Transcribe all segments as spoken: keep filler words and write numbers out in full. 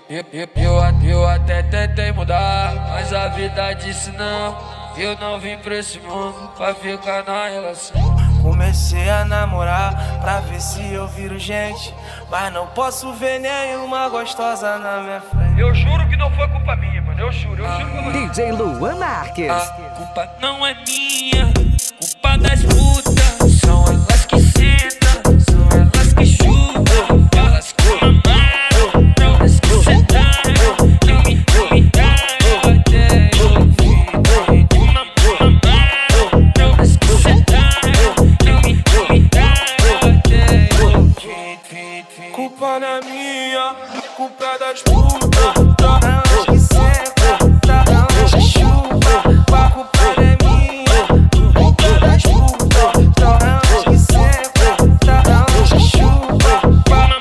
Eu, eu, eu, eu até tentei mudar, mas a vida disse não. Eu não vim pra esse mundo pra ficar na relação. Comecei a namorar pra ver se eu viro gente, mas não posso ver nenhuma gostosa na minha frente. Eu juro que não foi culpa minha, mano. Eu juro, eu juro que não. D J Luan Marques. A culpa não é minha, culpa das putas. São elas que sentam, são elas que chutam, elas que amaram, elas que sentaram, que me convidaram até eu vir. Uma amaram, elas que sentaram, que me convidaram até eu vir. Culpa não é minha, culpa é das putas. Elas que sentam, elas que chutam, a culpa não é minha, culpa é das putas. Elas que sentam, elas que chutam,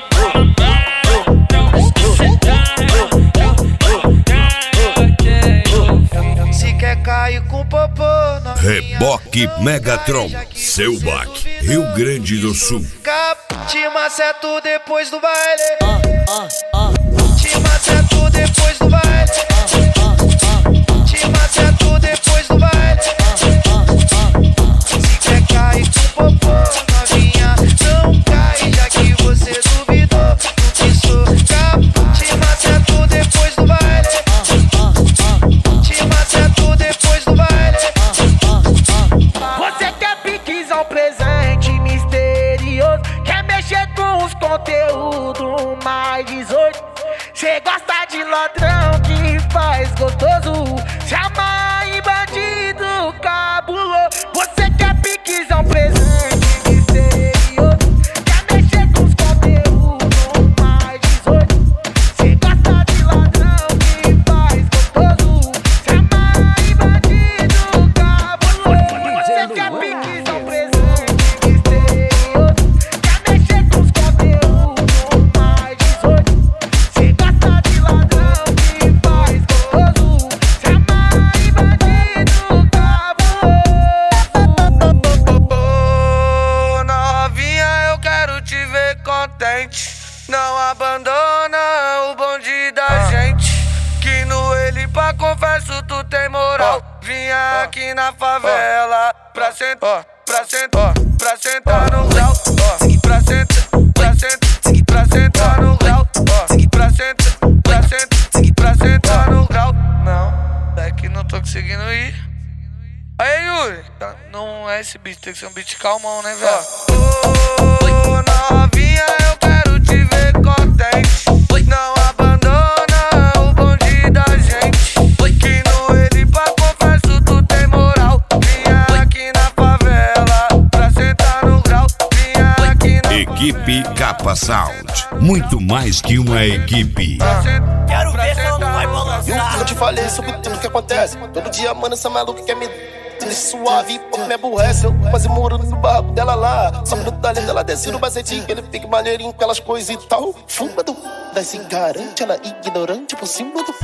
elas que sentaram, até eu vir. Se quer cair com popô, novinha, Reboque Megatron, seu baque, Rio Grande do Sul. te maceto depois do baile. Te maceto depois do baile. Te maceto depois do baile. Se quer cair com popô, novinha, não cai, já que você duvidou do que sou capaz. Te maceto depois do baile. Te maceto depois do baile. Você quer piquizar um presente misterioso, quer mexer com os conteúdos mais dezoito. Cê gosta de ladrão que faz gostoso, chama em bandido cabuloso. Você quer piquizar um presente misterioso, quer mexer com os conteúdos mais dezoito. Cê gosta de ladrão que faz gostoso, chama em bandido cabuloso. Você quer piquizar um presente misterioso, quer mexer com os conteúdos mais dezoito. Cê gosta de ladrão que faz gostoso, chama em bandido cabuloso. Ô, novinha, eu quero te ver contente. Não abandona o bonde da gente, que no ele pra confesso tu tem moral. Vinha aqui na favela pra sentar, pra sentar, pra sentar no grau. Pra sentar, pra sentar, pra sentar no grau. Pra sentar, pra sentar, pra sentar no grau. Não, é que não tô conseguindo ir. Aí, Yuri, tá- não é esse beat, tem que ser um beat calmão, né, velho? Ô, novinha, eu quero te ver contente. Não abandona o bonde da gente, que no ele pra confesso tu tem moral. Vinha aqui na favela pra sentar no grau. Vinha aqui na Equipe Capa Sound, muito mais que uma equipe. Quero ver se não vai Eu te falei sobre tudo que acontece. Todo dia, mano, essa maluca quer me deixa suave, pô, me aborrece. Eu quase moro no barco dela lá. Só no talento dela desce no bacetinho, ele fica maneirinho com aquelas coisas e tal. Fuma do daí se garante, ela ignorante por cima do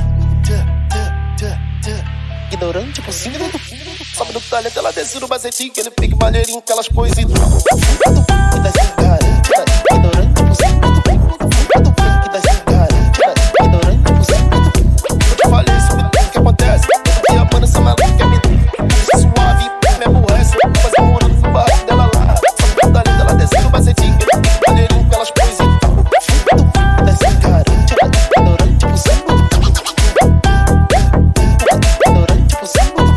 ignorante por cima do só no talento dela desce no bacetinho, ele fica maneirinho com aquelas coisas e tal. Fuma do daí se garante, ela ignorante por cima do daí se garante, ela ignorante por cima do. Eu te falei sobre tudo que acontece. Todo dia, mano, essa maluca quer me deixa suave, me aborrece. Eu quase moro no barco dela lá. Só no talento dela desce no bacetinho, ele fica maneirinho com aquelas coisas e tal. Fuma do daí se garante, ela ignorante por cima do ignorante por cima do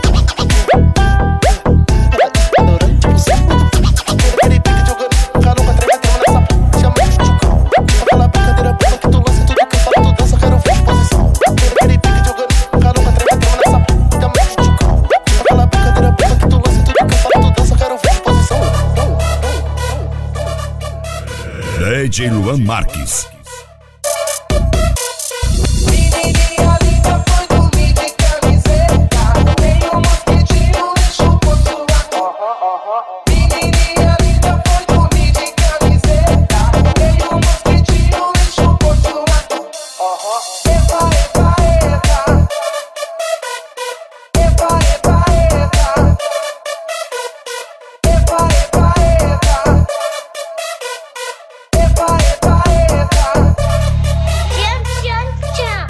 ignorante por cima do. Ele fica jogando calor pra trás, batendo nessa p***, chama de chuchucão. Aquela brincadeira boa que tu lança tudo que eu falo, tu dança, quero ver posição. Ele fica jogando calor pra trás, batendo nessa p***, chama de chuchucão. Aquela brincadeira boa que tu lança tudo que eu falo, tu dança, quero ver posição. D J Luan Marques. Menininha linda foi dormir de camiseta, nem um mosquitinho enxugou sua. Menininha linda foi dormir de camiseta, nem um mosquitinho enxugou sua. Epa, epa, epa. Epa, epa, epa. Epa, epa, epa. Epa, epa, epa. Tchan, tchan, tchan.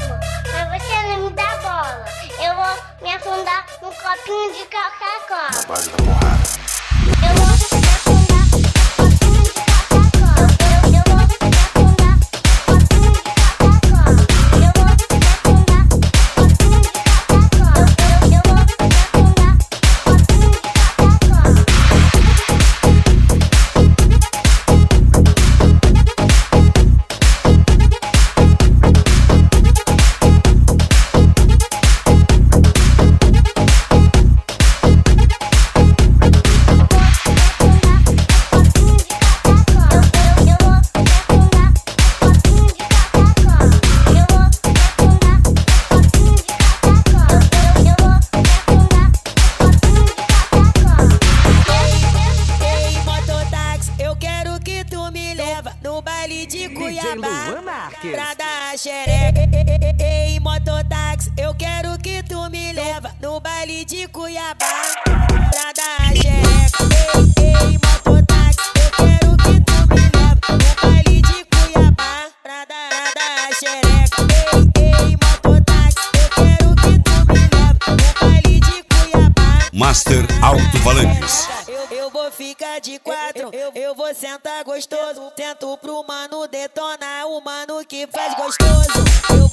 mototáxi, eu quero que tu me leva no baile de Cuiabá pra dar a xereca. Ei, ei, mototáxi, eu quero que tu me leva no baile de Cuiabá pra dar, dar a xereca. Ei, ei, mototáxi, eu quero que tu me leva no baile de Cuiabá. Master Alto-Falantes. Eu, eu vou ficar de quatro, eu, eu vou sentar gostoso. Tento pro mano detonar, o mano que faz gostoso. Eu